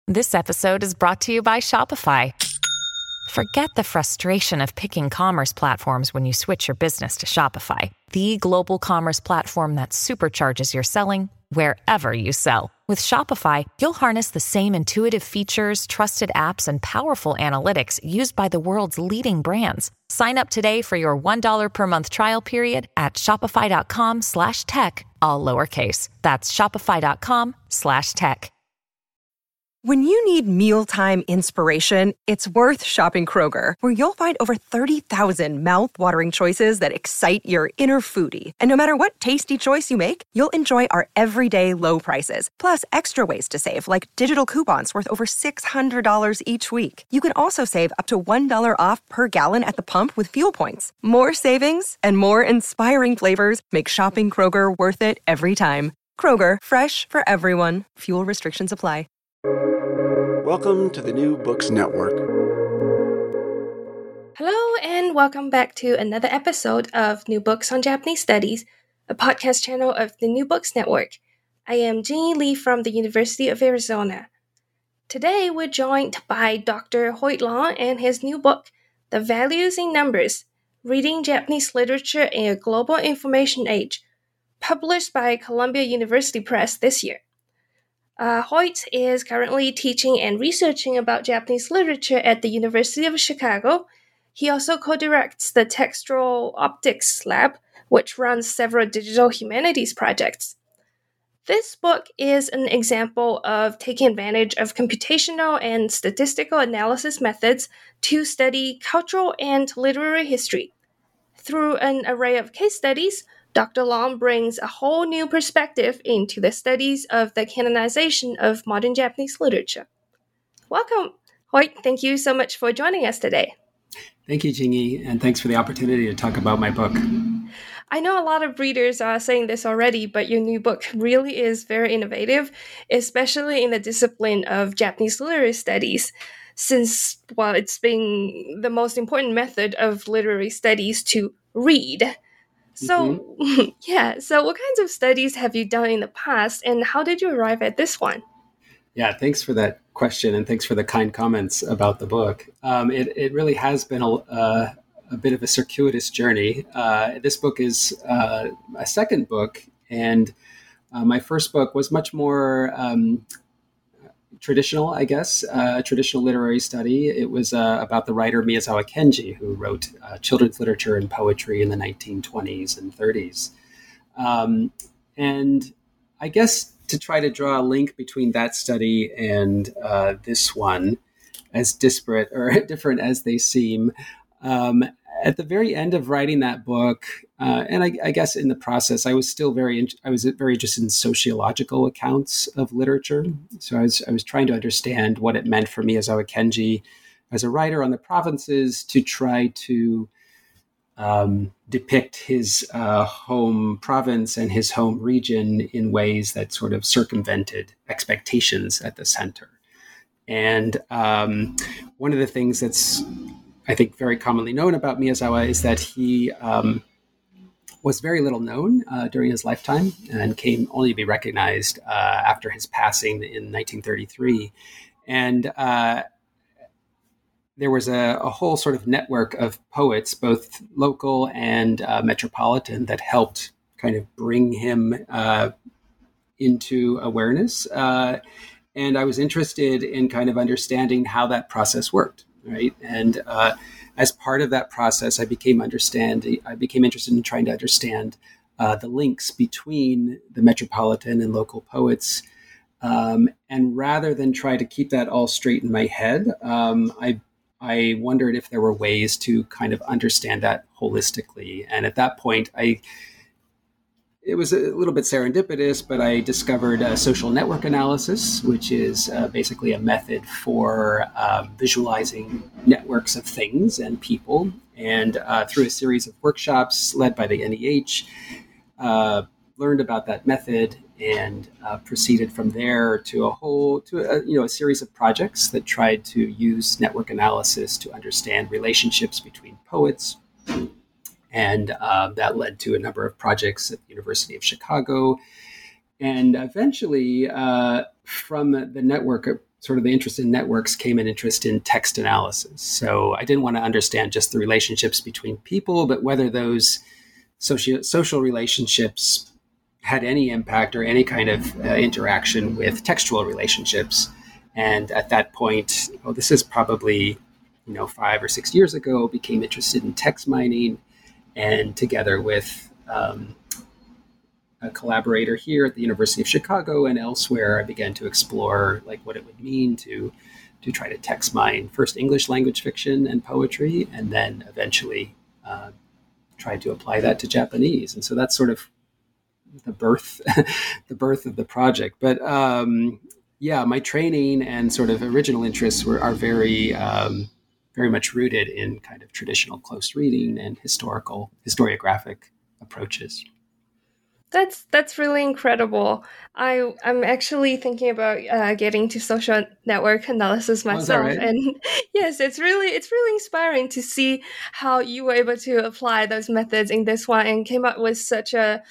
This episode is brought to you by Shopify. Forget the frustration of picking commerce platforms when you switch your business to Shopify, the global commerce platform that supercharges your selling wherever you sell. With Shopify, you'll harness the same intuitive features, trusted apps, and powerful analytics used by the world's leading brands. Sign up today for your $1 per month trial period at shopify.com/tech, all lowercase. That's shopify.com/tech. When you need mealtime inspiration, it's worth shopping Kroger, where you'll find over 30,000 mouth-watering choices that excite your inner foodie. And no matter what tasty choice you make, you'll enjoy our everyday low prices, plus extra ways to save, like digital coupons worth over $600 each week. You can also save up to $1 off per gallon at the pump with fuel points. More savings and more inspiring flavors make shopping Kroger worth it every time. Kroger, fresh for everyone. Fuel restrictions apply. Welcome to the New Books Network. Hello, and welcome back to another episode of New Books on Japanese Studies, a podcast channel of the New Books Network. I am Jinyi Lee from the University of Arizona. Today, we're joined by Dr. Hoyt Long and his new book, The Values in Numbers, Reading Japanese Literature in a Global Information Age, published by Columbia University Press this year. Hoyt is currently teaching and researching about Japanese literature at the University of Chicago. He also co-directs the Textual Optics Lab, which runs several digital humanities projects. This book is an example of taking advantage of computational and statistical analysis methods to study cultural and literary history. Through an array of case studies, Dr. Long brings a whole new perspective into the studies of the canonization of modern Japanese literature. Welcome, Hoyt. Thank you so much for joining us today. Thank you, Jinyi, and thanks for the opportunity to talk about my book. I know a lot of readers are saying this already, but your new book really is very innovative, especially in the discipline of Japanese literary studies, since, well, it's been the most important method of literary studies to read. So, so what kinds of studies have you done in the past, and how did you arrive at this one? Yeah, thanks for that question, and thanks for the kind comments about the book. It really has been a bit of a circuitous journey. This book is a second book, and my first book was much more traditional, I guess, traditional literary study. It was about the writer Miyazawa Kenji, who wrote children's literature and poetry in the 1920s and 30s. And I guess to try to draw a link between that study and this one, as disparate or different as they seem, at the very end of writing that book, and I guess in the process, I was very interested in sociological accounts of literature. So I was trying to understand what it meant for Miyazawa Kenji as a writer on the provinces to try to depict his home province and his home region in ways that sort of circumvented expectations at the center. And one of the things that's, I think, very commonly known about Miyazawa is that he was very little known during his lifetime and came only to be recognized after his passing in 1933. And there was a whole sort of network of poets, both local and metropolitan, that helped kind of bring him into awareness. And I was interested in kind of understanding how that process worked. Right. And as part of that process, I became interested in trying to understand the links between the metropolitan and local poets. And rather than try to keep that all straight in my head, I wondered if there were ways to kind of understand that holistically. And at that point, it was a little bit serendipitous, but I discovered social network analysis, which is basically a method for visualizing networks of things and people. And through a series of workshops led by the NEH, learned about that method and proceeded from there to a series of projects that tried to use network analysis to understand relationships between poets. And that led to a number of projects at the University of Chicago. And eventually, from the network sort of the interest in networks came an interest in text analysis. So I didn't want to understand just the relationships between people, but whether those social relationships had any impact or any kind of interaction with textual relationships. And at that point, this is probably 5 or 6 years ago, became interested in text mining, and together with a collaborator here at the University of Chicago and elsewhere, I began to explore what it would mean to try to text mine first English language fiction and poetry, and then eventually tried to apply that to Japanese. And so that's sort of the birth of the project. But my training and sort of original interests are very much rooted in kind of traditional close reading and historiographic approaches. That's really incredible. I'm actually thinking about getting to social network analysis myself, right? And yes, it's really inspiring to see how you were able to apply those methods in this one and came up with such a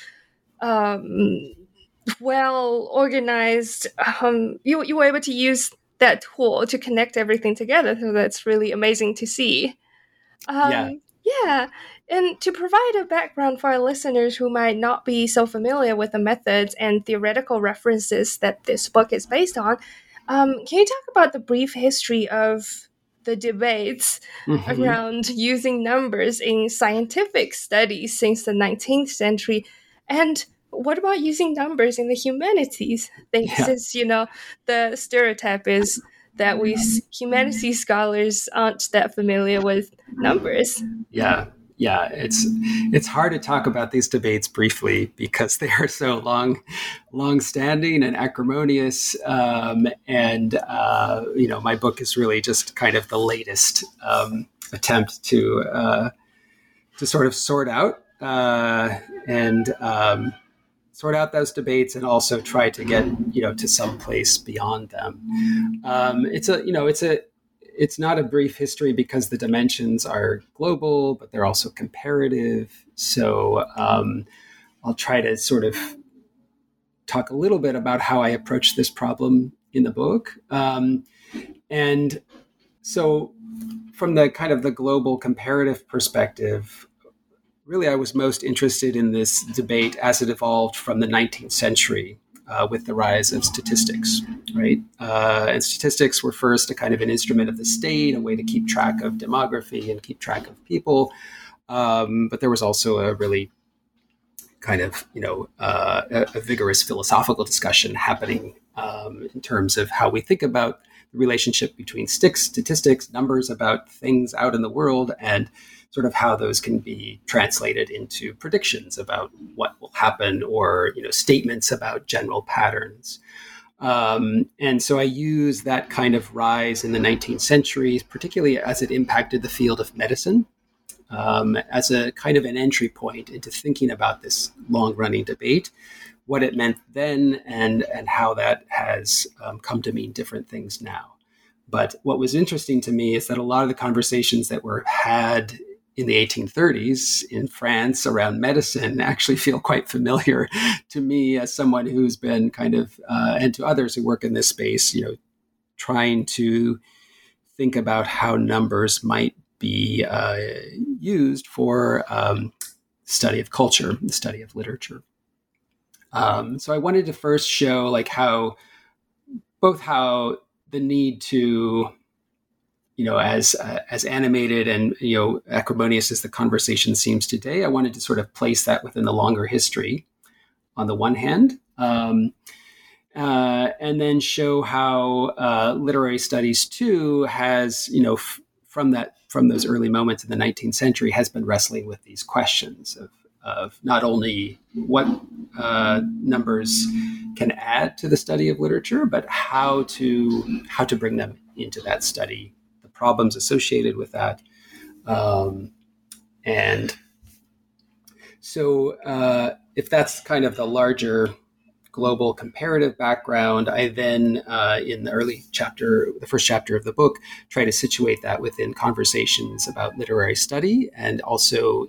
well organized. You were able to use that tool to connect everything together, so that's really amazing to see. Yeah. And to provide a background for our listeners who might not be so familiar with the methods and theoretical references that this book is based on, can you talk about the brief history of the debates around using numbers in scientific studies since the 19th century? And what about using numbers in the humanities? Since, the stereotype is that we humanities scholars aren't that familiar with numbers. Yeah, it's hard to talk about these debates briefly because they are so long-standing and acrimonious. My book is really just kind of the latest attempt to sort of sort out those debates and also try to get to some place beyond them. It's not a brief history because the dimensions are global, but they're also comparative. So I'll try to sort of talk a little bit about how I approach this problem in the book. And so from the kind of the global comparative perspective, really I was most interested in this debate as it evolved from the 19th century. With the rise of statistics, right? And statistics were first a kind of an instrument of the state, a way to keep track of demography and keep track of people. But there was also a really kind of, a vigorous philosophical discussion happening in terms of how we think about the relationship between statistics, numbers about things out in the world, and sort of how those can be translated into predictions about what will happen or, statements about general patterns. And so I use that kind of rise in the 19th century, particularly as it impacted the field of medicine, as a kind of an entry point into thinking about this long-running debate, what it meant then and how that has come to mean different things now. But what was interesting to me is that a lot of the conversations that were had in the 1830s in France around medicine actually feel quite familiar to me as someone who's been kind of, and to others who work in this space, trying to think about how numbers might be used for study of culture, the study of literature. So I wanted to first show how the need to, as animated and, acrimonious as the conversation seems today, I wanted to sort of place that within the longer history on the one hand, and then show how literary studies too has, from those early moments in the 19th century has been wrestling with these questions of not only what numbers can add to the study of literature, but how to bring them into that study, the problems associated with that. And so if that's kind of the larger global comparative background, I then, in the first chapter of the book, try to situate that within conversations about literary study and also,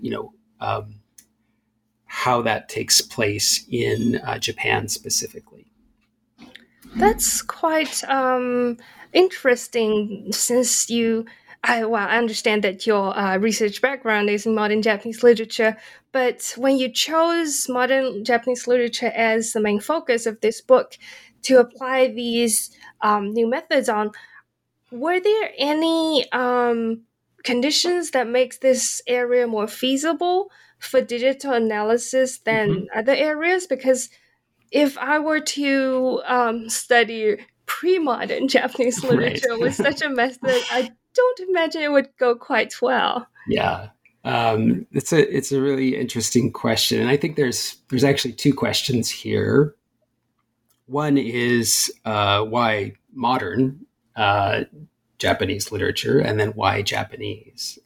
how that takes place in Japan specifically. That's quite interesting since I understand that your research background is in modern Japanese literature, but when you chose modern Japanese literature as the main focus of this book to apply these new methods on, were there any conditions that makes this area more feasible for digital analysis than other areas? Because if I were to study pre-modern Japanese Right. literature with such a method, I don't imagine it would go quite well. Yeah. It's a really interesting question. And I think there's actually two questions here. One is why modern Japanese literature, and then why Japanese?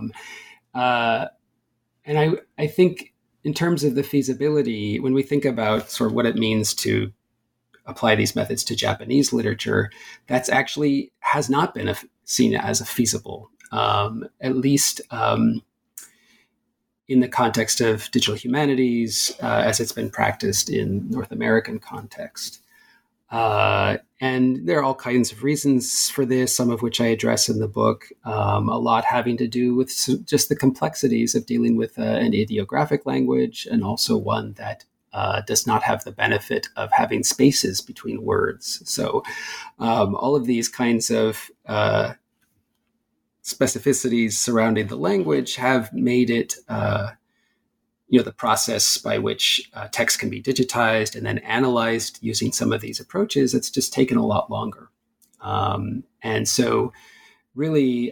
And I think in terms of the feasibility, when we think about sort of what it means to apply these methods to Japanese literature, that's actually has not been seen as a feasible, at least in the context of digital humanities, as it's been practiced in North American context. And there are all kinds of reasons for this, some of which I address in the book, a lot having to do with just the complexities of dealing with an ideographic language, and also one that does not have the benefit of having spaces between words. So all of these kinds of specificities surrounding the language have made it the process by which text can be digitized and then analyzed using some of these approaches, it's just taken a lot longer. And so really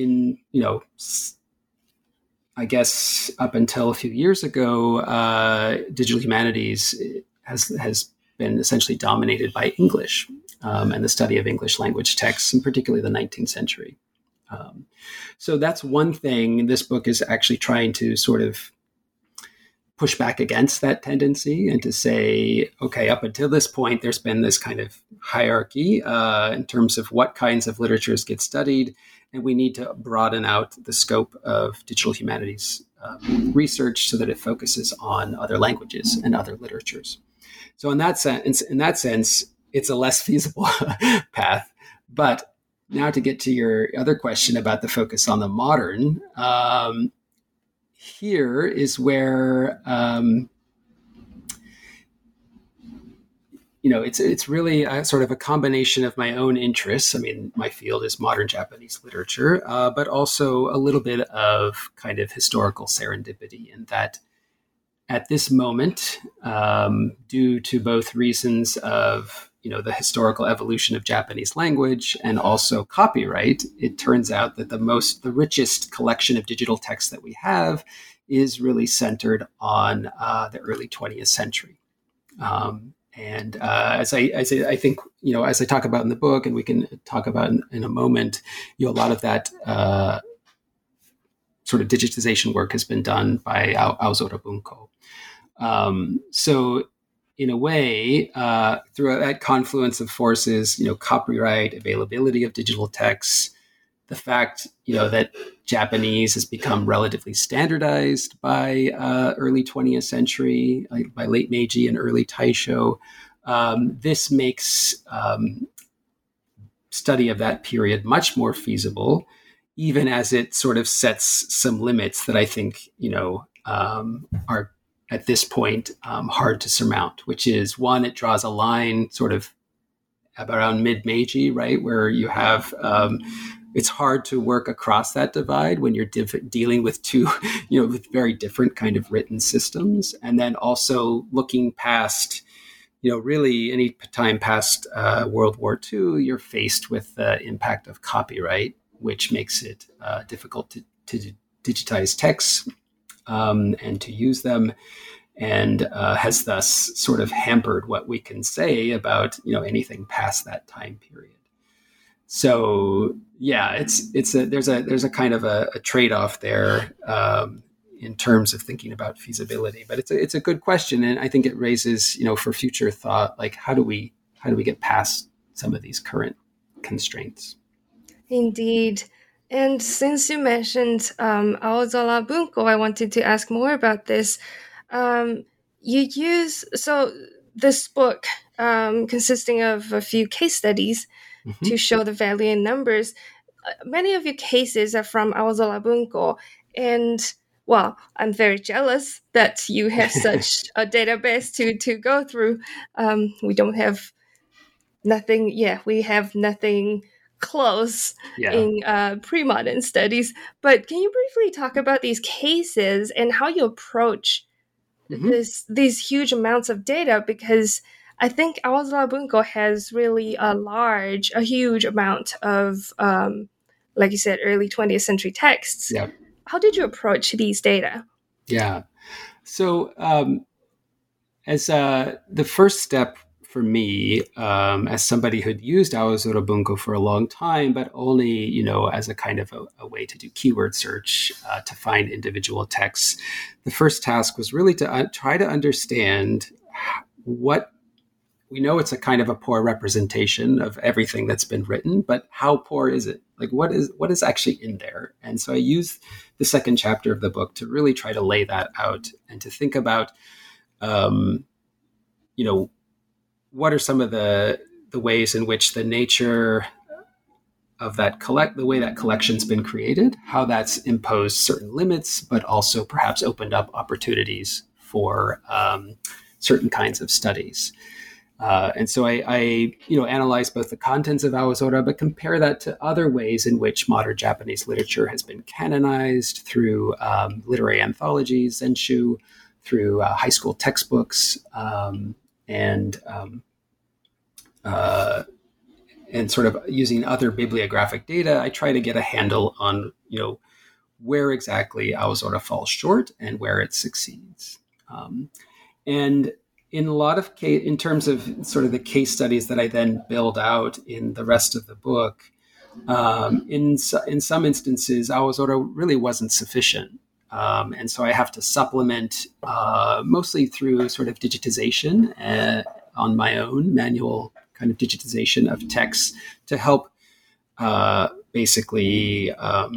I guess up until a few years ago, digital humanities has been essentially dominated by English and the study of English language texts, and particularly the 19th century. So that's one thing. This book is actually trying to sort of push back against that tendency and to say, okay, up until this point, there's been this kind of hierarchy in terms of what kinds of literatures get studied, and we need to broaden out the scope of digital humanities research so that it focuses on other languages and other literatures. So in that sense, it's a less feasible path. But now to get to your other question about the focus on the modern, here is where it's really sort of a combination of my own interests. I mean, my field is modern Japanese literature, but also a little bit of kind of historical serendipity in that at this moment, due to both reasons of the historical evolution of Japanese language and also copyright, it turns out that the richest collection of digital texts that we have is really centered on the early 20th century. And as I think, as I talk about in the book, and we can talk about in a moment, a lot of that sort of digitization work has been done by Aozora Bunko. So in a way, through that confluence of forces, copyright, availability of digital texts, the fact, that Japanese has become relatively standardized by early 20th century, by late Meiji and early Taisho, this makes study of that period much more feasible, even as it sort of sets some limits that I think, are at this point hard to surmount, which is one, it draws a line sort of around mid-Meiji, right, where you have, it's hard to work across that divide when you're dealing with two, with very different kind of written systems. And then also looking past, really any time past World War II, you're faced with the impact of copyright, which makes it difficult to digitize texts and to use them, and has thus sort of hampered what we can say about anything past that time period. So yeah, there's a kind of a trade-off there in terms of thinking about feasibility, but it's a good question, and I think it raises for future thought, like how do we get past some of these current constraints? Indeed. And since you mentioned Aozora Bunko, I wanted to ask more about this. This book consisting of a few case studies to show the value in numbers. Many of your cases are from Aozola Bunko, and well, I'm very jealous that you have such a database to go through. We don't have nothing. Yeah, we have nothing close in pre-modern studies. But can you briefly talk about these cases and how you approach these huge amounts of data? Because I think Aozola Bunko has really a huge amount of, like you said, early 20th century texts. Yeah. How did you approach these data? Yeah. So as the first step for me, as somebody who'd used Aozola Bunko for a long time, but only, as a kind of a way to do keyword search to find individual texts, the first task was really to try to understand what we know. It's a kind of a poor representation of everything that's been written, but how poor is it? Like what is actually in there? And so I used the second chapter of the book to really try to lay that out and to think about, what are some of the ways in which the nature of the way that collection's been created, how that's imposed certain limits, but also perhaps opened up opportunities for certain kinds of studies. And so I analyze both the contents of Aozora, but compare that to other ways in which modern Japanese literature has been canonized through literary anthologies, zenshu, through high school textbooks, and sort of using other bibliographic data. I try to get a handle on where exactly Aozora falls short and where it succeeds. And in a lot of in terms of sort of the case studies that I then build out in the rest of the book, in some instances, Aozora really wasn't sufficient. And so I have to supplement mostly through sort of digitization on my own, manual kind of digitization of texts to help basically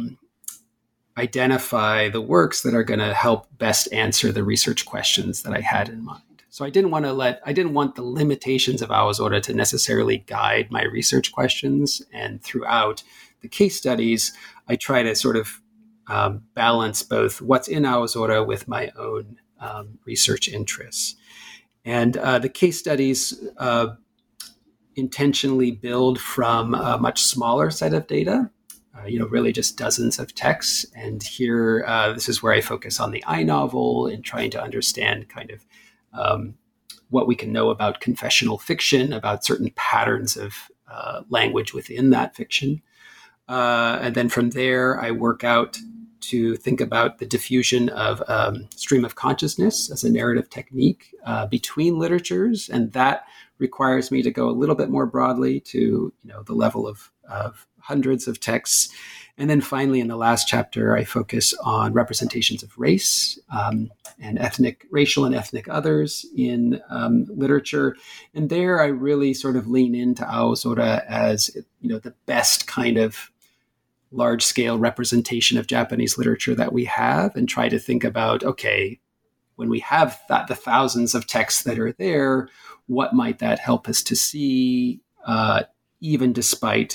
identify the works that are going to help best answer the research questions that I had in mind. So I didn't want the limitations of Aozora to necessarily guide my research questions. And throughout the case studies, I try to sort of balance both what's in Aozora with my own research interests. And the case studies intentionally build from a much smaller set of data, really just dozens of texts. And here, this is where I focus on the I-novel and trying to understand kind of what we can know about confessional fiction, about certain patterns of language within that fiction. And then from there, I work out to think about the diffusion of stream of consciousness as a narrative technique between literatures. And that requires me to go a little bit more broadly to the level of hundreds of texts. And then finally, in the last chapter, I focus on representations of race and racial and ethnic others in literature. And there I really sort of lean into Aozora as the best kind of large-scale representation of Japanese literature that we have, and try to think about, okay, when we have the thousands of texts that are there, what might that help us to see, even despite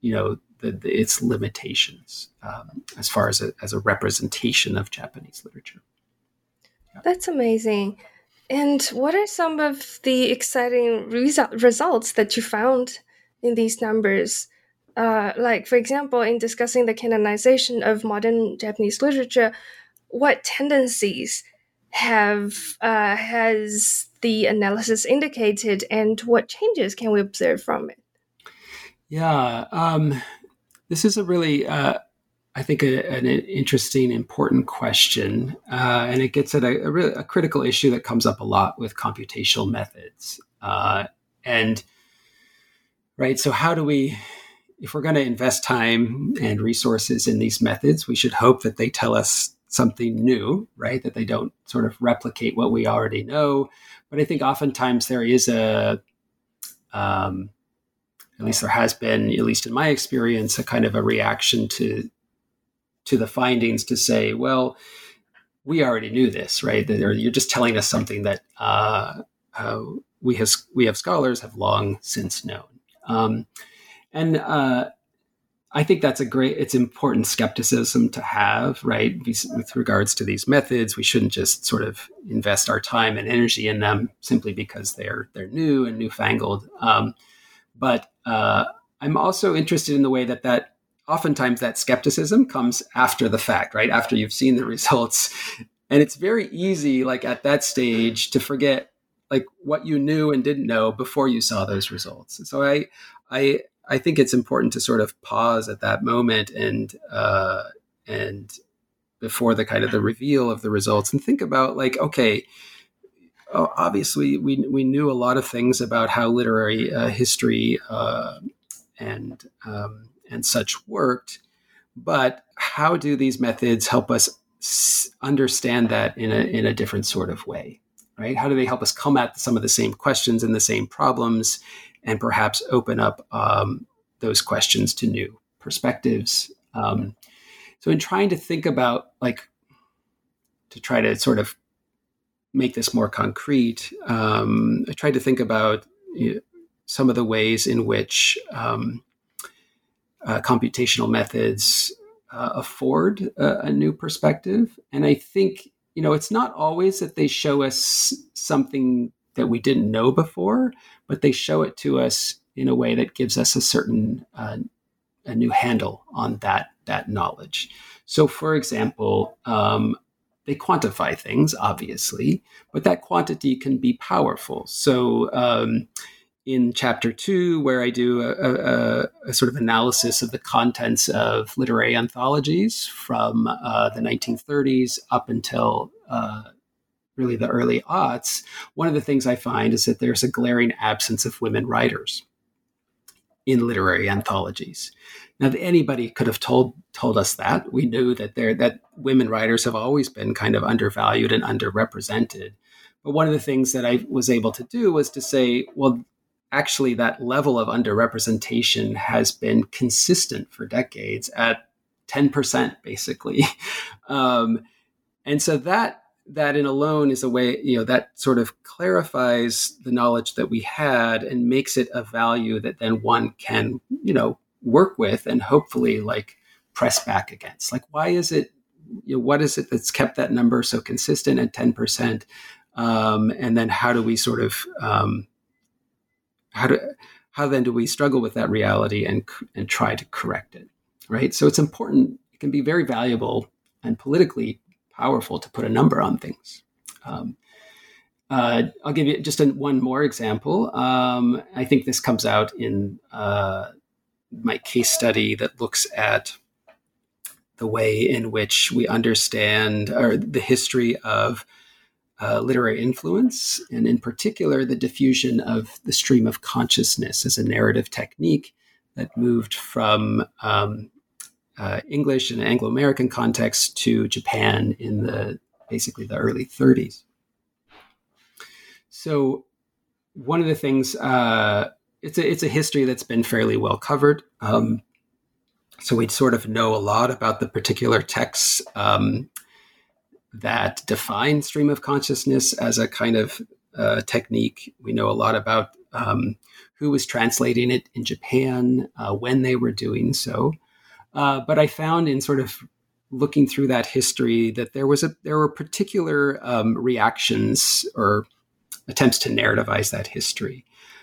its limitations as far as a representation of Japanese literature. Yeah. That's amazing. And what are some of the exciting results that you found in these numbers? Like, for example, in discussing the canonization of modern Japanese literature, what tendencies has the analysis indicated, and what changes can we observe from it? Yeah, this is a really, I think, an interesting, important question, and it gets at a critical issue that comes up a lot with computational methods. So how do we, if we're going to invest time and resources in these methods, we should hope that they tell us something new, right? That they don't sort of replicate what we already know. But I think oftentimes there is at least there has been, at least in my experience, a kind of a reaction to the findings to say, well, we already knew this, right? You're just telling us something that we have scholars have long since known. And I think it's important skepticism to have, right? With regards to these methods, we shouldn't just sort of invest our time and energy in them simply because they're new and newfangled. But I'm also interested in the way that oftentimes that skepticism comes after the fact, right? After you've seen the results. And it's very easy, like at that stage, to forget like what you knew and didn't know before you saw those results. So I think it's important to sort of pause at that moment and before the kind of the reveal of the results and think about like, okay, obviously we knew a lot of things about how literary history and such worked, but how do these methods help us understand that in a different sort of way, right? How do they help us come at some of the same questions and the same problems, and perhaps open up those questions to new perspectives? So in trying to think about, like, to try to sort of make this more concrete, I tried to think about some of the ways in which computational methods afford a new perspective. And I think, it's not always that they show us something that we didn't know before, but they show it to us in a way that gives us a certain a new handle on that knowledge. So, for example, they quantify things, obviously, but that quantity can be powerful. So, in chapter 2, where I do a sort of analysis of the contents of literary anthologies from the 1930s up until really the early aughts, one of the things I find is that there's a glaring absence of women writers in literary anthologies. Now, anybody could have told us that. We knew that women writers have always been kind of undervalued and underrepresented. But one of the things that I was able to do was to say, well, actually, that level of underrepresentation has been consistent for decades at 10%, basically. And so that in alone is a way, that sort of clarifies the knowledge that we had and makes it a value that then one can, work with and hopefully like press back against. Like, why is it, what is it that's kept that number so consistent at 10%? And then how do we sort of, how then do we struggle with that reality and try to correct it, right? So it's important. It can be very valuable and politically powerful to put a number on things. I'll give you just one more example. I think this comes out in my case study that looks at the way in which we understand or the history of literary influence, and in particular, the diffusion of the stream of consciousness as a narrative technique that moved from English and Anglo-American context to Japan in basically the early 30s. So one of the things, it's a history that's been fairly well covered. So we sort of know a lot about the particular texts that define stream of consciousness as a kind of technique. We know a lot about who was translating it in Japan, when they were doing so. But I found in sort of looking through that history that there were particular reactions or attempts to narrativize that history.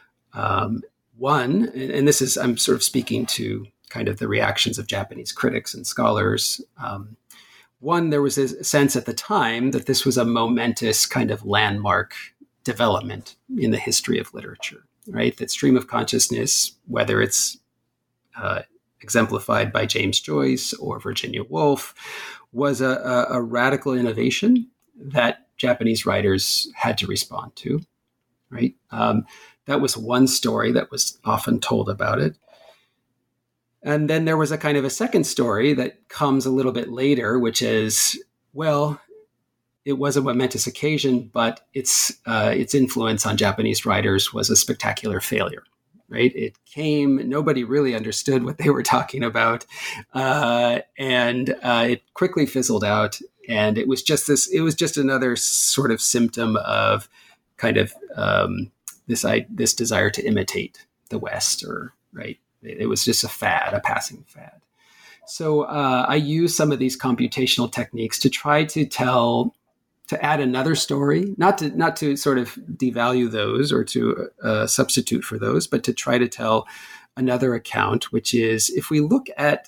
One, and this is, I'm sort of speaking to kind of the reactions of Japanese critics and scholars. One, there was a sense at the time that this was a momentous kind of landmark development in the history of literature, right? That stream of consciousness, whether it's exemplified by James Joyce or Virginia Woolf, was a radical innovation that Japanese writers had to respond to, right? That was one story that was often told about it. And then there was a kind of a second story that comes a little bit later, which is, well, it was a momentous occasion, but its influence on Japanese writers was a spectacular failure, right? It came, nobody really understood what they were talking about, and it quickly fizzled out. And it was just another sort of symptom of kind of this desire to imitate the West, or right. It was just a fad, a passing fad. So I use some of these computational techniques to try to add another story, not to sort of devalue those or to substitute for those, but to try to tell another account, which is if we look at,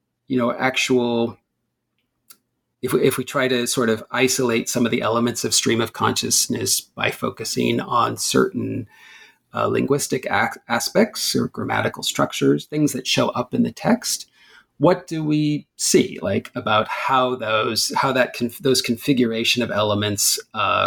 if we try to sort of isolate some of the elements of stream of consciousness by focusing on certain linguistic aspects or grammatical structures, things that show up in the text, what do we see, like about how those configuration of elements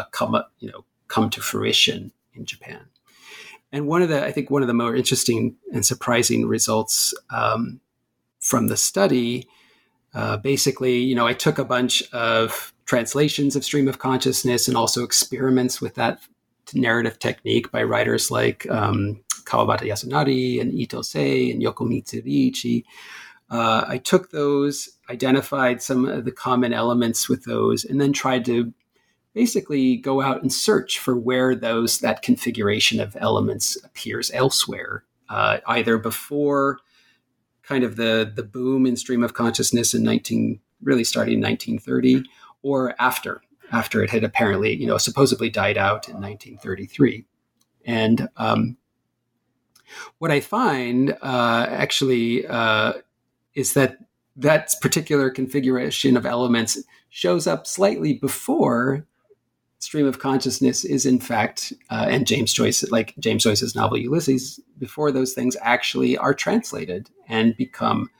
come to fruition in Japan? And I think one of the more interesting and surprising results from the study, basically, I took a bunch of translations of stream of consciousness and also experiments with that narrative technique by writers like Kawabata Yasunari and Ito Sei and Yokomitsu Riichi. I took those, identified some of the common elements with those, and then tried to basically go out and search for where that configuration of elements appears elsewhere, either before kind of the boom in stream of consciousness really starting in 1930, or after it had apparently, supposedly died out in 1933. And what I find actually is that particular configuration of elements shows up slightly before stream of consciousness is in fact, and James Joyce's novel Ulysses, before those things actually are translated and become,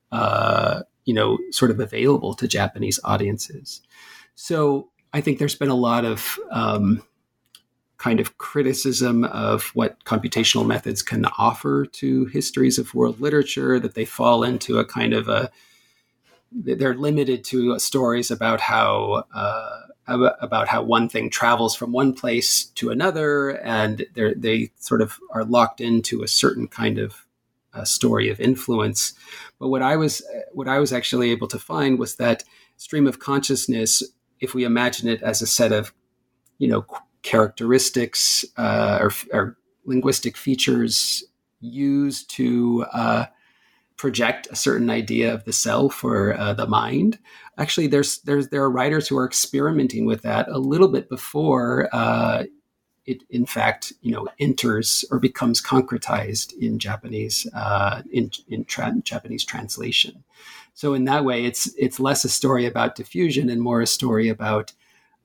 sort of available to Japanese audiences. So I think there's been a lot of kind of criticism of what computational methods can offer to histories of world literature, that they fall into a kind of they're limited to stories about how one thing travels from one place to another, and they sort of are locked into a certain kind of story of influence. But what I was actually able to find was that stream of consciousness, if we imagine it as a set of, characteristics or linguistic features used to project a certain idea of the self or the mind. Actually, there are writers who are experimenting with that a little bit before it, in fact, enters or becomes concretized in Japanese Japanese translation. So in that way, it's less a story about diffusion and more a story about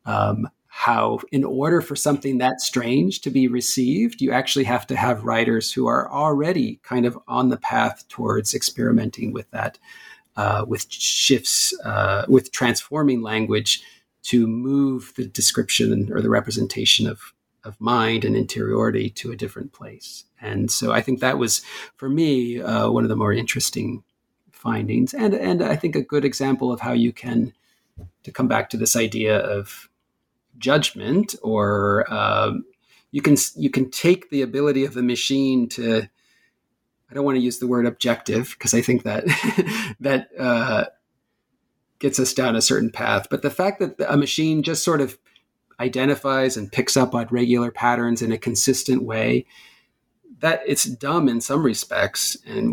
how, in order for something that strange to be received, you actually have to have writers who are already kind of on the path towards experimenting with that, with shifts, with transforming language to move the description or the representation of mind and interiority to a different place. And so I think that was, for me, one of the more interesting findings, and I think a good example of how you can, to come back to this idea of judgment, or you can take the ability of the machine to, I don't want to use the word objective because I think that that gets us down a certain path, but the fact that a machine just sort of identifies and picks up on regular patterns in a consistent way, that it's dumb in some respects, and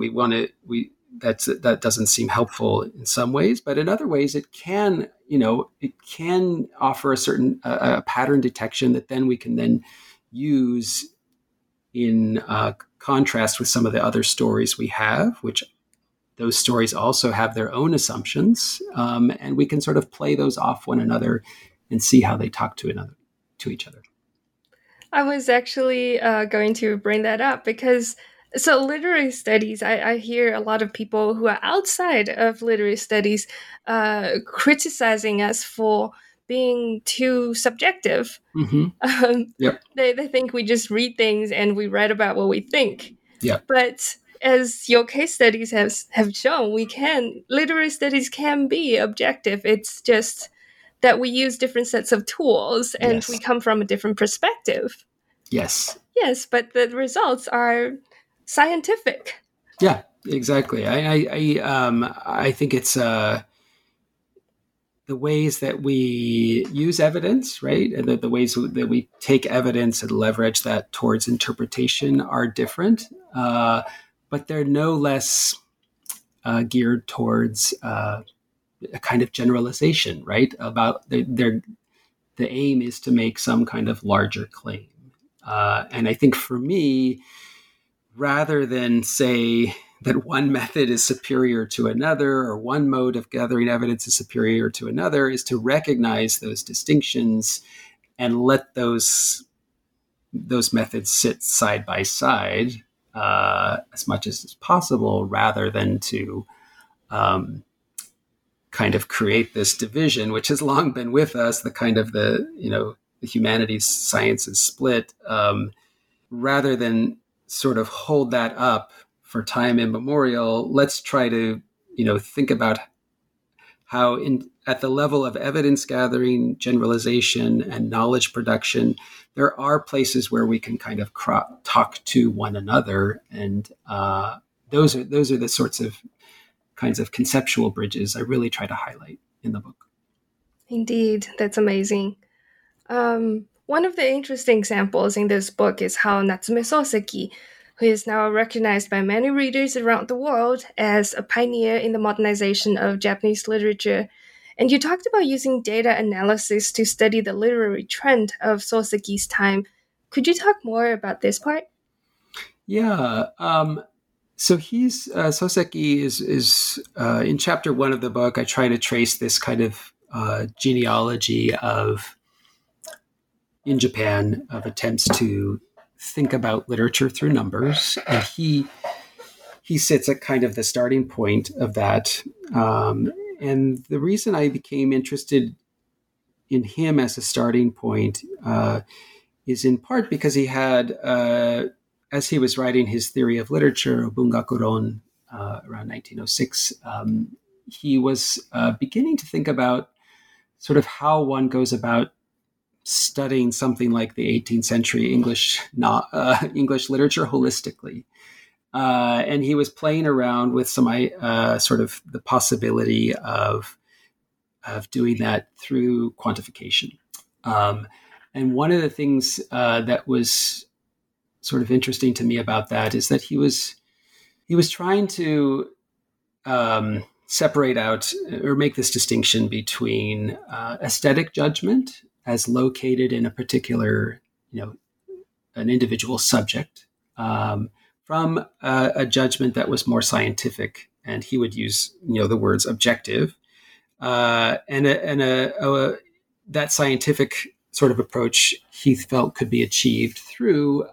that doesn't seem helpful in some ways, but in other ways it can offer a certain pattern detection that then we can then use in contrast with some of the other stories we have, which those stories also have their own assumptions, and we can sort of play those off one another and see how they talk to each other. I was actually going to bring that up because literary studies, I hear a lot of people who are outside of literary studies criticizing us for being too subjective. Mm-hmm. Yep. They think we just read things and we write about what we think. Yeah. But as your case studies have shown, literary studies can be objective. It's just that we use different sets of tools and Yes. we come from a different perspective. Yes. Yes, but the results are scientific. Yeah, exactly. I think it's the ways that we use evidence, right, and the ways that we take evidence and leverage that towards interpretation are different, but they're no less geared towards a kind of generalization, right? About the aim is to make some kind of larger claim. And I think for me, rather than say that one method is superior to another or one mode of gathering evidence is superior to another, is to recognize those distinctions and let those methods sit side by side as much as is possible, rather than to kind of create this division, which has long been with us, the kind of the humanities sciences split, rather than sort of hold that up for time immemorial. Let's try to, think about how at the level of evidence gathering, generalization, and knowledge production, there are places where we can kind of talk to one another. And those are the sorts of kinds of conceptual bridges I really try to highlight in the book. Indeed, that's amazing. One of the interesting examples in this book is how Natsume Soseki, who is now recognized by many readers around the world as a pioneer in the modernization of Japanese literature. And you talked about using data analysis to study the literary trend of Soseki's time. Could you talk more about this part? Yeah. So Soseki is in chapter 1 of the book, I try to trace this kind of genealogy in Japan of attempts to think about literature through numbers. And he sits at kind of the starting point of that. And the reason I became interested in him as a starting point is in part because he had, as he was writing his theory of literature, Bungakuron, around 1906, he was beginning to think about sort of how one goes about studying something like the 18th century English literature holistically. And he was playing around with some sort of the possibility of doing that through quantification. And one of the things that was sort of interesting to me about that is that he was trying to separate out or make this distinction between aesthetic judgment as located in a particular, an individual subject, from a judgment that was more scientific, and he would use, the words objective, and that scientific sort of approach he felt could be achieved through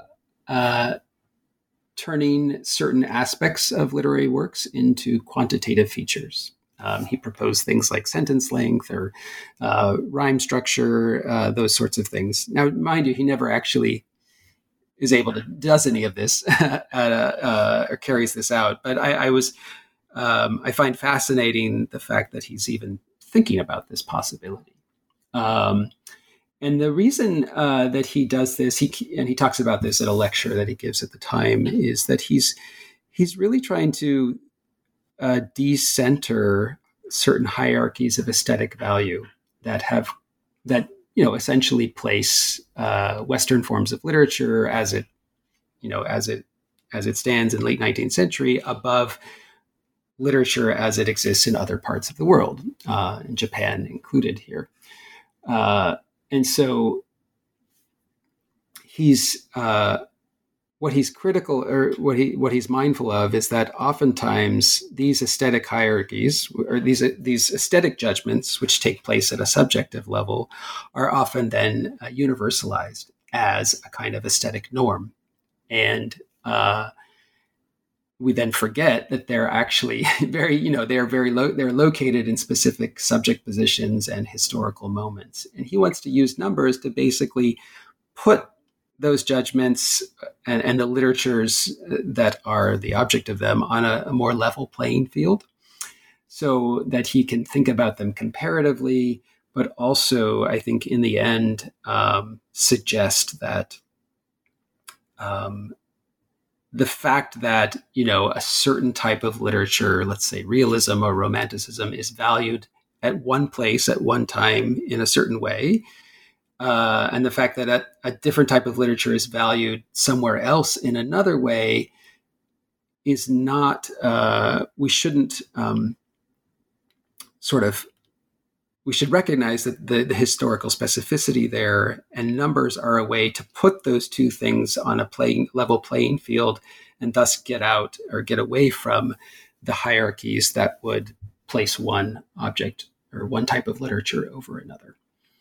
turning certain aspects of literary works into quantitative features. He proposed things like sentence length or rhyme structure, those sorts of things. Now, mind you, he never actually is able to does any of this or carries this out. But I find fascinating the fact that he's even thinking about this possibility. And the reason that he does this, he talks about this at a lecture that he gives at the time, is that he's really trying to decenter certain hierarchies of aesthetic value that essentially place Western forms of literature as it stands in late 19th century above literature as it exists in other parts of the world, in Japan included here. And so what he's critical, or what he's mindful of, is that oftentimes these aesthetic hierarchies, or these aesthetic judgments, which take place at a subjective level, are often then universalized as a kind of aesthetic norm, and we then forget that they're actually they're located in specific subject positions and historical moments. And he wants to use numbers to basically put those judgments and the literatures that are the object of them on a more level playing field, so that he can think about them comparatively, but also, I think, in the end, suggest that the fact that, a certain type of literature, let's say realism or romanticism, is valued at one place at one time in a certain way. And the fact that a different type of literature is valued somewhere else in another way is not, we shouldn't we should recognize that the historical specificity there, and numbers are a way to put those two things on a level playing field, and thus get out or get away from the hierarchies that would place one object or one type of literature over another.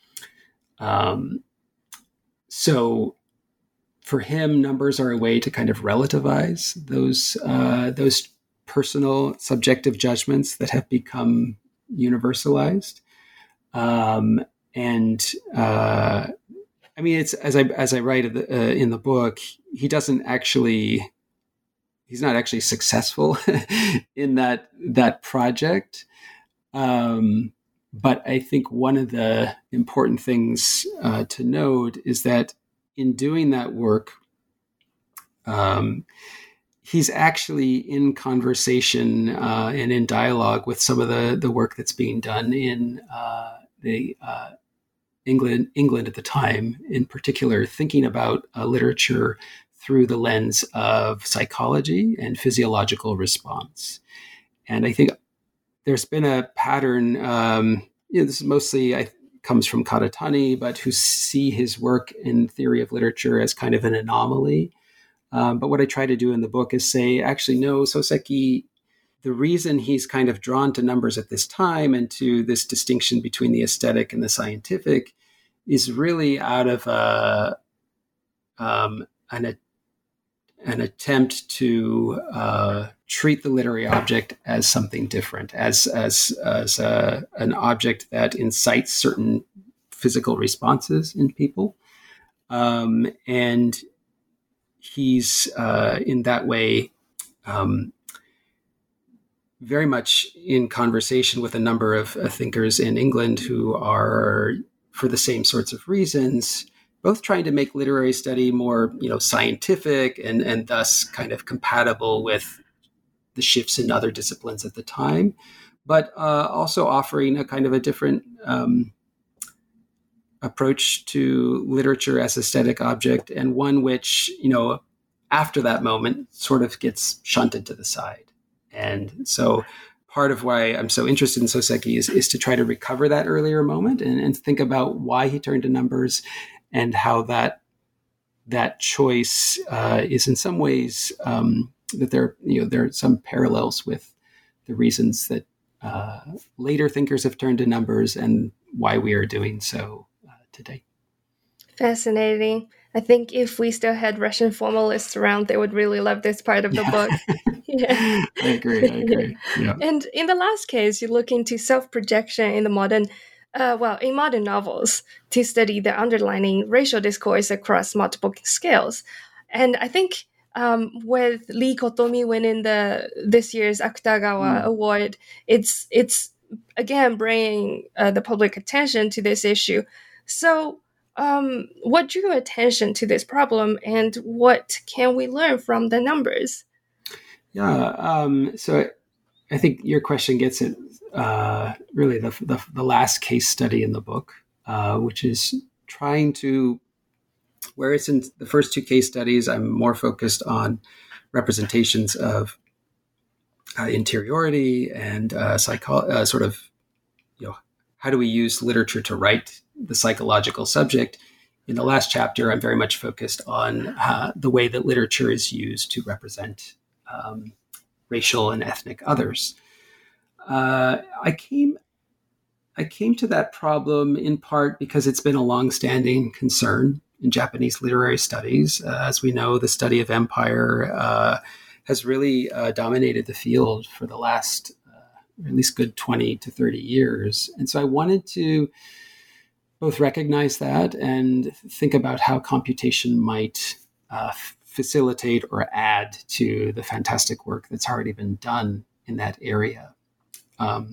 So for him, numbers are a way to kind of relativize those personal subjective judgments that have become universalized. It's as I write in the book, he's not actually successful in that project. But I think one of the important things to note is that in doing that work, he's actually in conversation and in dialogue with some of the work that's being done in England at the time, in particular, thinking about literature through the lens of psychology and physiological response. And I think there's been a pattern, this is mostly comes from Karatani, but who see his work in theory of literature as kind of an anomaly. But what I try to do in the book is say, actually, no, Soseki, the reason he's kind of drawn to numbers at this time and to this distinction between the aesthetic and the scientific is really out of an attempt to treat the literary object as something different, as an object that incites certain physical responses in people. And he's in that way very much in conversation with a number of thinkers in England who are, for the same sorts of reasons, both trying to make literary study more, scientific and thus kind of compatible with the shifts in other disciplines at the time, but also offering a kind of a different approach to literature as aesthetic object, and one which, after that moment sort of gets shunted to the side. And so part of why I'm so interested in Soseki is to try to recover that earlier moment and think about why he turned to numbers, and how that choice is in some ways that there are some parallels with the reasons that later thinkers have turned to numbers and why we are doing so today. Fascinating. I think if we still had Russian formalists around, they would really love this part of the book. Yeah. I agree. Yeah. And in the last case, you look into self-projection in the modern novels to study the underlying racial discourse across multiple scales. And I think with Lee Kotomi winning this year's Akutagawa Award, it's again bringing the public attention to this issue. So what drew your attention to this problem, and what can we learn from the numbers? Yeah, so I think your question gets at really the last case study in the book, which is trying to, whereas in the first two case studies, I'm more focused on representations of interiority and how do we use literature to write the psychological subject. In the last chapter, I'm very much focused on the way that literature is used to represent racial and ethnic others. I came to that problem in part because it's been a longstanding concern in Japanese literary studies. As we know, the study of empire has really dominated the field for the last at least good 20 to 30 years. And so I wanted to both recognize that and think about how computation might facilitate or add to the fantastic work that's already been done in that area. And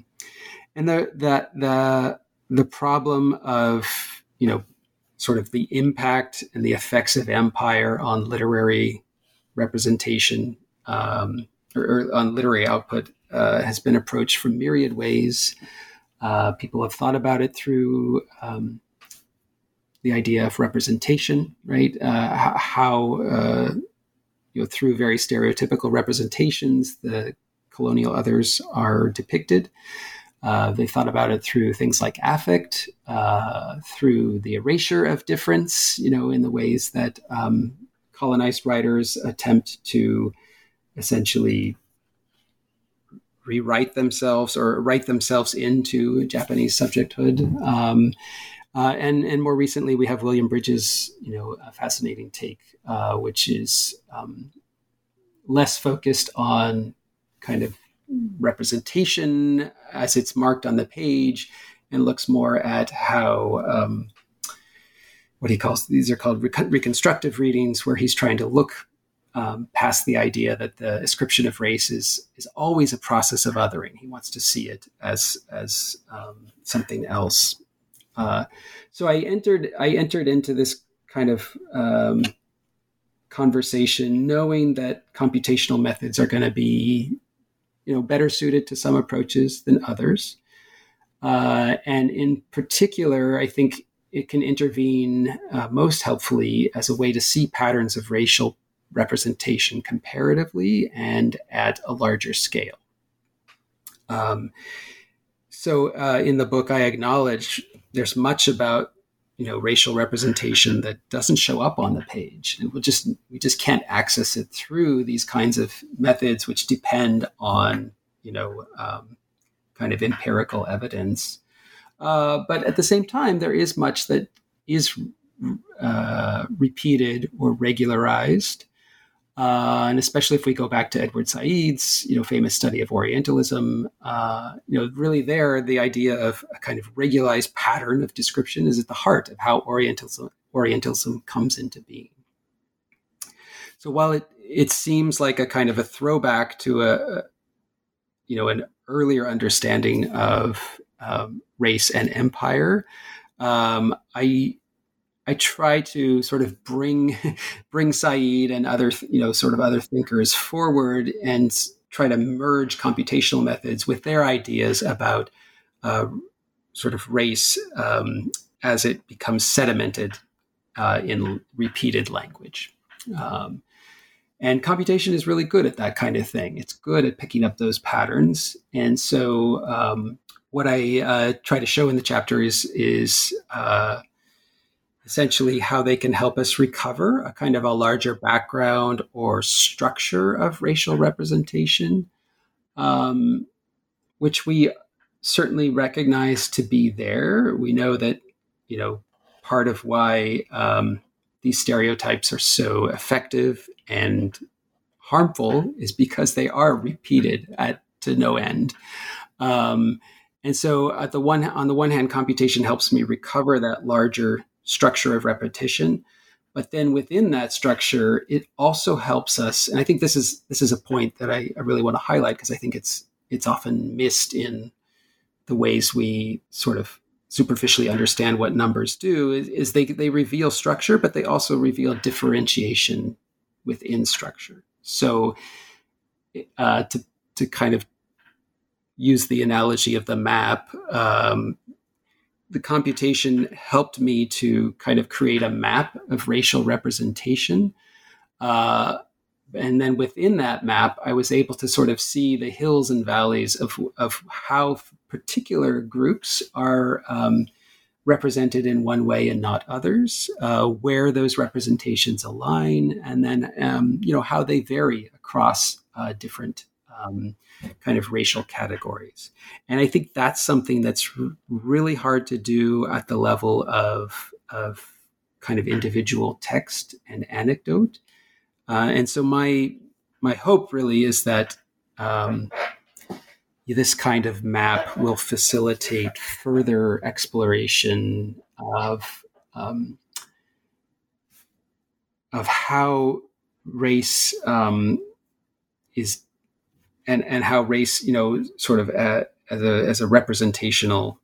the problem of, sort of the impact and the effects of empire on literary representation or on literary output has been approached from myriad ways. People have thought about it through the idea of representation, right? How through very stereotypical representations, the colonial others are depicted. They thought about it through things like affect, through the erasure of difference, in the ways that colonized writers attempt to essentially rewrite themselves or write themselves into Japanese subjecthood. And more recently, we have William Bridges, a fascinating take, which is less focused on kind of representation as it's marked on the page, and looks more at how what he calls, these are called reconstructive readings, where he's trying to look past the idea that the ascription of race is always a process of othering. He wants to see it as something else. So I entered into this kind of conversation knowing that computational methods are going to be, better suited to some approaches than others. And in particular, I think it can intervene most helpfully as a way to see patterns of racial representation comparatively and at a larger scale. So in the book, I acknowledge there's much about racial representation that doesn't show up on the page, and we just can't access it through these kinds of methods, which depend on kind of empirical evidence. But at the same time, there is much that is repeated or regularized. And especially if we go back to Edward Said's, famous study of Orientalism, really there, the idea of a kind of regularized pattern of description is at the heart of how Orientalism comes into being. So while it seems like a kind of a throwback to an earlier understanding of race and empire, I try to sort of bring Said and other other thinkers forward and try to merge computational methods with their ideas about sort of race as it becomes sedimented in repeated language. And computation is really good at that kind of thing. It's good at picking up those patterns. And so what I try to show in the chapter is essentially how they can help us recover a kind of a larger background or structure of racial representation, which we certainly recognize to be there. We know that, part of why these stereotypes are so effective and harmful is because they are repeated to no end. And so on the one hand, computation helps me recover that larger structure of repetition, but then within that structure, it also helps us. And I think this is a point that I really want to highlight, because I think it's often missed in the ways we sort of superficially understand what numbers do. Is they reveal structure, but they also reveal differentiation within structure. So to kind of use the analogy of the map, the computation helped me to kind of create a map of racial representation. And then within that map, I was able to sort of see the hills and valleys of how particular groups are represented in one way and not others, where those representations align, and then, how they vary across different kind of racial categories. And I think that's something that's really hard to do at the level of kind of individual text and anecdote. And so my hope really is that this kind of map will facilitate further exploration of how race is, and how race, sort of as a representational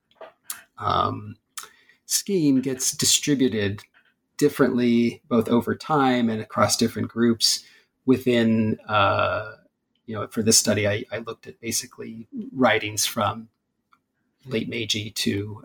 scheme gets distributed differently, both over time and across different groups within, for this study, I looked at basically writings from late Meiji to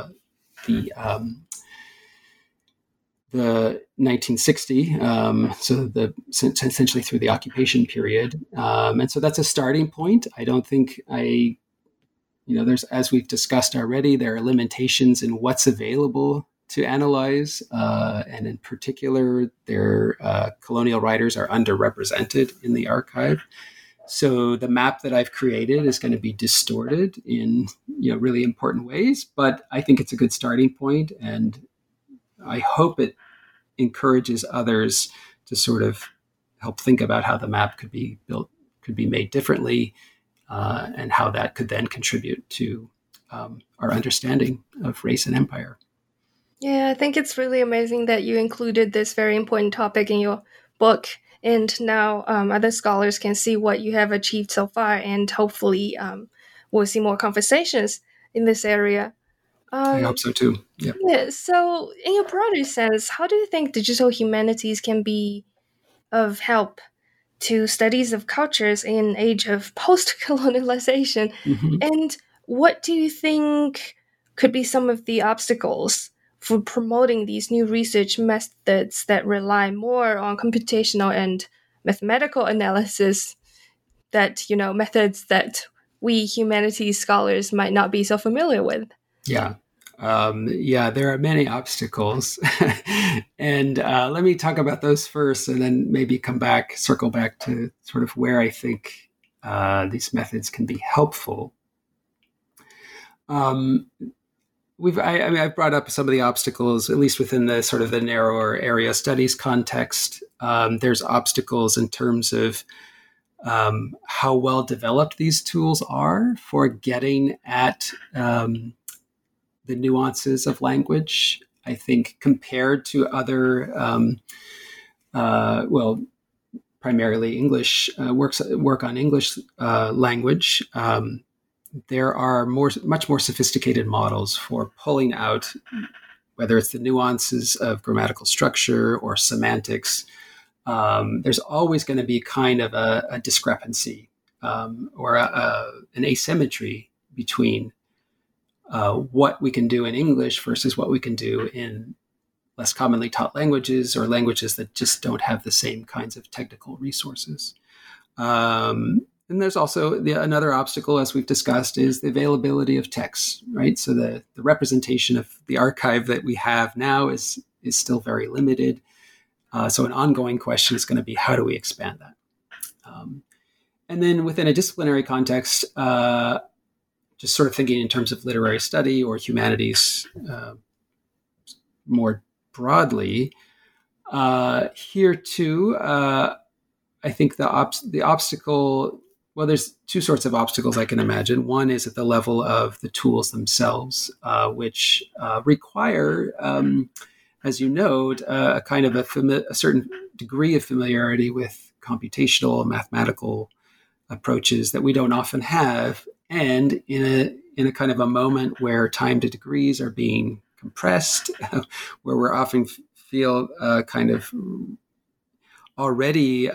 the 1960, essentially through the occupation period. And so that's a starting point. I don't think there's, as we've discussed already, there are limitations in what's available to analyze. And in particular, their colonial writers are underrepresented in the archive. So the map that I've created is going to be distorted in really important ways, but I think it's a good starting point, and I hope it encourages others to sort of help think about how the map could be built, could be made differently, and how that could then contribute to our understanding of race and empire. Yeah, I think it's really amazing that you included this very important topic in your book. And now other scholars can see what you have achieved so far, and hopefully we'll see more conversations in this area. I hope so too. Yep. Yeah. So in your broader sense, how do you think digital humanities can be of help to studies of cultures in an age of post-colonialization? Mm-hmm. And what do you think could be some of the obstacles for promoting these new research methods that rely more on computational and mathematical analysis, that, methods that we humanities scholars might not be so familiar with? Yeah. There are many obstacles. And let me talk about those first, and then maybe circle back to sort of where I think these methods can be helpful. I've brought up some of the obstacles, at least within the sort of the narrower area studies context. There's obstacles in terms of how well developed these tools are for getting at the nuances of language. I think compared to other, primarily English work on English language, there are much more sophisticated models for pulling out, whether it's the nuances of grammatical structure or semantics. There's always going to be kind of a discrepancy or an asymmetry between what we can do in English versus what we can do in less commonly taught languages, or languages that just don't have the same kinds of technical resources. And there's also another obstacle, as we've discussed, is the availability of texts, right? So the representation of the archive that we have now is still very limited. So an ongoing question is going to be, how do we expand that? And then within a disciplinary context, just sort of thinking in terms of literary study or humanities more broadly, here too, I think the obstacle, well, there's two sorts of obstacles I can imagine. One is at the level of the tools themselves, which require, as you note, a kind of a certain degree of familiarity with computational and mathematical approaches that we don't often have. And in a kind of a moment where time to degrees are being compressed, where we're often feel kind of already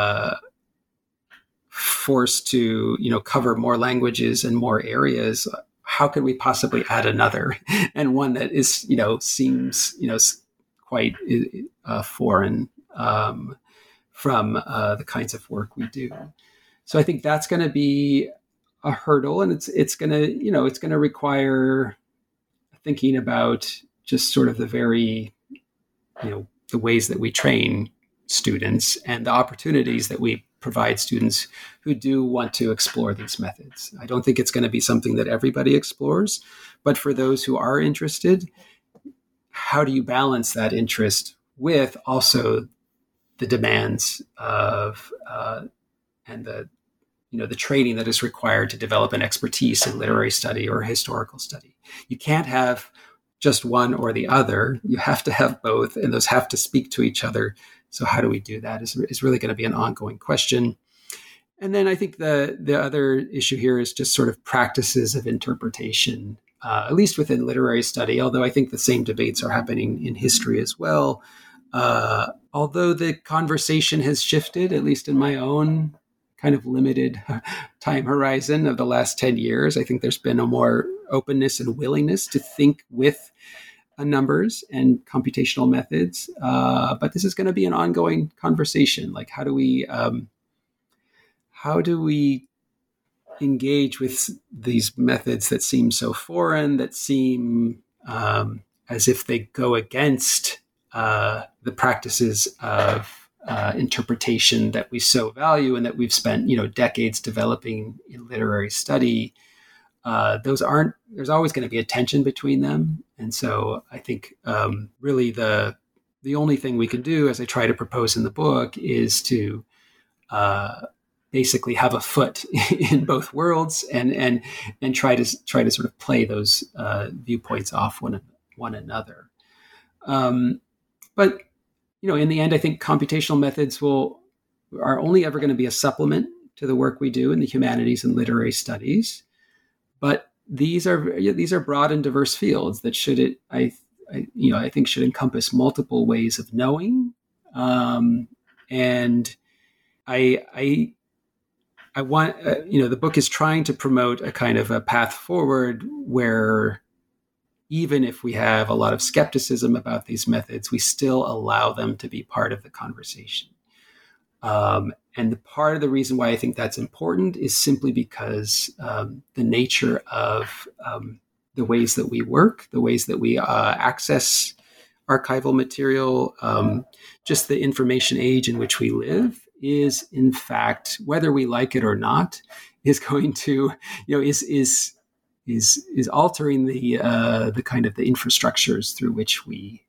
forced to, cover more languages and more areas, how could we possibly add another? And one that is, seems, quite foreign from the kinds of work we do. So I think that's going to be a hurdle, and it's going to require thinking about just sort of the very, the ways that we train students and the opportunities that we provide students who do want to explore these methods. I don't think it's going to be something that everybody explores, but for those who are interested, how do you balance that interest with also the demands of and the training that is required to develop an expertise in literary study or historical study? You can't have just one or the other. You have to have both, and those have to speak to each other. So how do we do that is really going to be an ongoing question. And then I think the other issue here is just sort of practices of interpretation, at least within literary study, although I think the same debates are happening in history as well. Although the conversation has shifted, at least in my own kind of limited time horizon of the last 10 years, I think there's been a openness and willingness to think with numbers and computational methods. But this is going to be an ongoing conversation. Like, how do we engage with these methods that seem so foreign, that seem as if they go against the practices of interpretation that we so value and that we've spent, decades developing in literary study. There's always going to be a tension between them. And so I think really the only thing we can do, as I try to propose in the book, is to basically have a foot in both worlds and try to sort of play those viewpoints off one another. But in the end, I think computational methods are only ever going to be a supplement to the work we do in the humanities and literary studies. But these are broad and diverse fields that I think should encompass multiple ways of knowing. And I want, the book is trying to promote a kind of a path forward where even if we have a lot of skepticism about these methods, we still allow them to be part of the conversation. And part of the reason why I think that's important is simply because the nature of the ways that we work, the ways that we access archival material, just the information age in which we live is, in fact, whether we like it or not, is going to, is altering the kind of the infrastructures through which we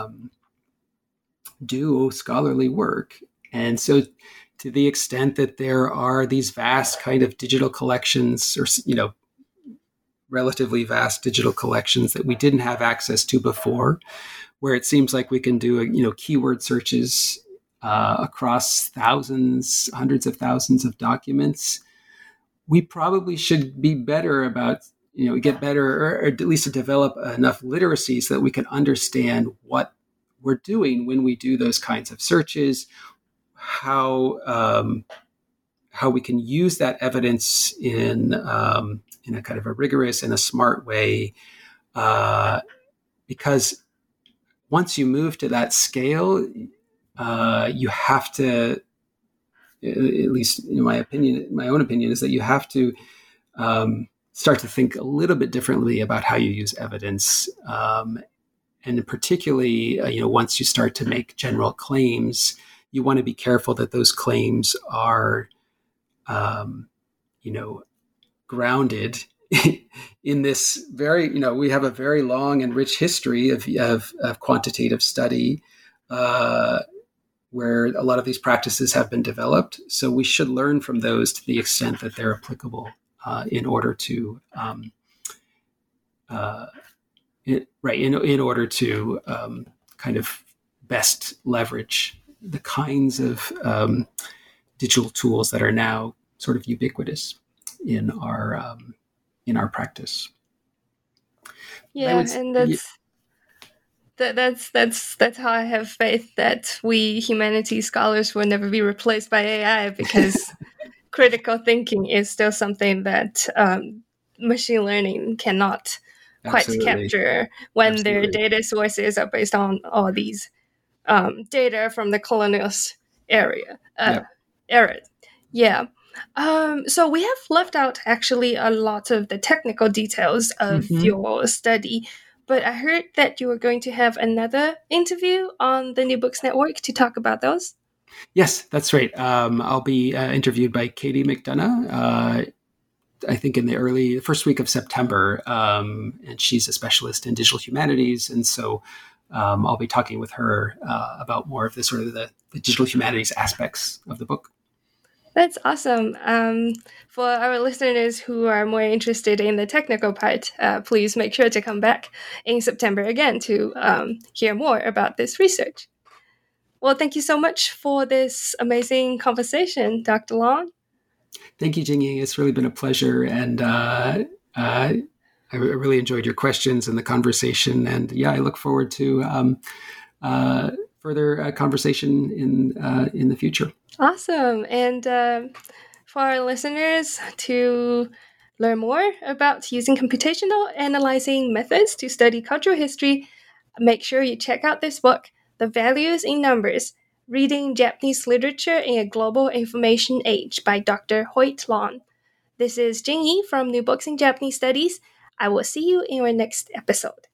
do scholarly work. And so, to the extent that there are these vast kind of digital collections, or relatively vast digital collections that we didn't have access to before, where it seems like we can do keyword searches across thousands, hundreds of thousands of documents, we probably should be better about get better, or at least to develop enough literacy so that we can understand what we're doing when we do those kinds of searches, how we can use that evidence in a kind of a rigorous and a smart way, because once you move to that scale, you have to, at least in my own opinion, is that you have to start to think a little bit differently about how you use evidence, and particularly, once you start to make general claims, you want to be careful that those claims are, grounded in this very, we have a very long and rich history of quantitative study, where a lot of these practices have been developed. So we should learn from those to the extent that they're applicable, in order to, in order to kind of best leverage the kinds of digital tools that are now sort of ubiquitous in our practice. Yeah, and that's how I have faith that we humanities scholars will never be replaced by AI, because critical thinking is still something that machine learning cannot quite capture when their data sources are based on all these data from the colonialist era. Yeah. So we have left out actually a lot of the technical details of your study, but I heard that you were going to have another interview on the New Books Network to talk about those. Yes, that's right. I'll be interviewed by Katie McDonough, I think in the first week of September, and she's a specialist in digital humanities, and so I'll be talking with her about more of the sort of the digital humanities aspects of the book. That's awesome. For our listeners who are more interested in the technical part, please make sure to come back in September again to hear more about this research. Well, thank you so much for this amazing conversation, Dr. Long. Thank you, Jingying. It's really been a pleasure, and I really enjoyed your questions and the conversation. And I look forward to further conversation in the future. Awesome. And for our listeners to learn more about using computational analyzing methods to study cultural history, make sure you check out this book, The Values in Numbers, Reading Japanese Literature in a Global Information Age by Dr. Hoyt Lon. This is Jing Yi from New Books in Japanese Studies. I will see you in our next episode.